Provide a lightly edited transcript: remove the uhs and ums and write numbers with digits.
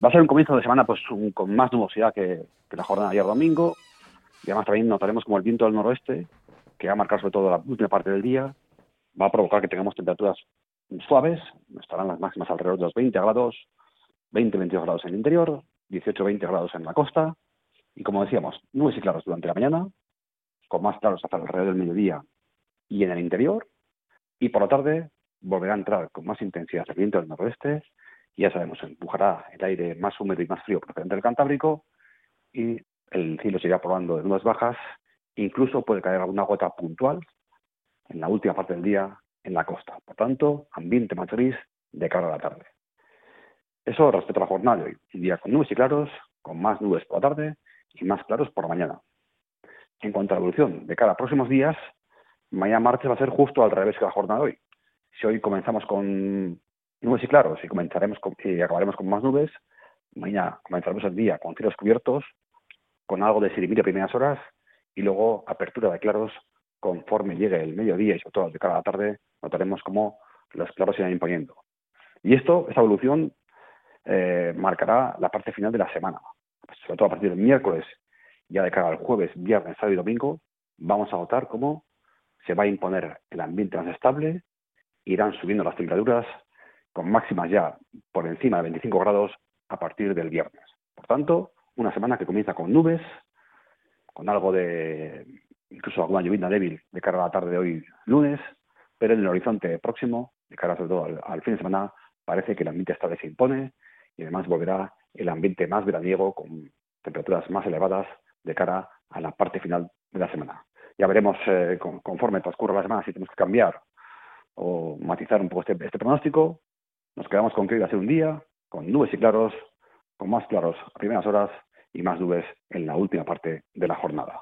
Va a ser un comienzo de semana con más nubosidad que la jornada de ayer domingo. Y además también notaremos como el viento del noroeste, que va a marcar sobre todo la última parte del día, va a provocar que tengamos temperaturas suaves. Estarán las máximas alrededor de los 20 grados, 20-22 grados en el interior, 18-20 grados en la costa. Y como decíamos, nubes y claros durante la mañana, con más claros hasta alrededor del mediodía y en el interior. Y por la tarde volverá a entrar con más intensidad el viento del noroeste. Y ya sabemos, empujará el aire más húmedo y más frío procedente del Cantábrico y el cielo se irá probando de nubes bajas. Incluso puede caer alguna gota puntual en la última parte del día en la costa. Por tanto, ambiente más gris de cara a la tarde. Eso respecto a la jornada de hoy. Un día con nubes y claros, con más nubes por la tarde y más claros por la mañana. En cuanto a la evolución de cara a próximos días, mañana martes va a ser justo al revés que la jornada de hoy. Si hoy comenzamos con nubes y claros y acabaremos con más nubes, mañana comenzaremos el día con cielos cubiertos, con algo de sirimiri a primeras horas y luego apertura de claros conforme llegue el mediodía y sobre todo de cara a la tarde, notaremos cómo los claros se irán imponiendo. Y esta evolución marcará la parte final de la semana. Sobre todo a partir del miércoles, ya de cara al jueves, viernes, sábado y domingo, vamos a notar cómo se va a imponer el ambiente más estable, irán subiendo las temperaturas con máximas ya por encima de 25 grados a partir del viernes. Por tanto, una semana que comienza con nubes, con algo de incluso alguna lluvia débil de cara a la tarde de hoy lunes, pero en el horizonte próximo, de cara sobre todo al fin de semana, parece que el ambiente estable se impone y además volverá el ambiente más veraniego con temperaturas más elevadas de cara a la parte final de la semana. Ya veremos conforme transcurra la semana si tenemos que cambiar o matizar un poco este pronóstico. Nos quedamos con que hoy va a ser un día con nubes y claros, con más claros a primeras horas y más nubes en la última parte de la jornada.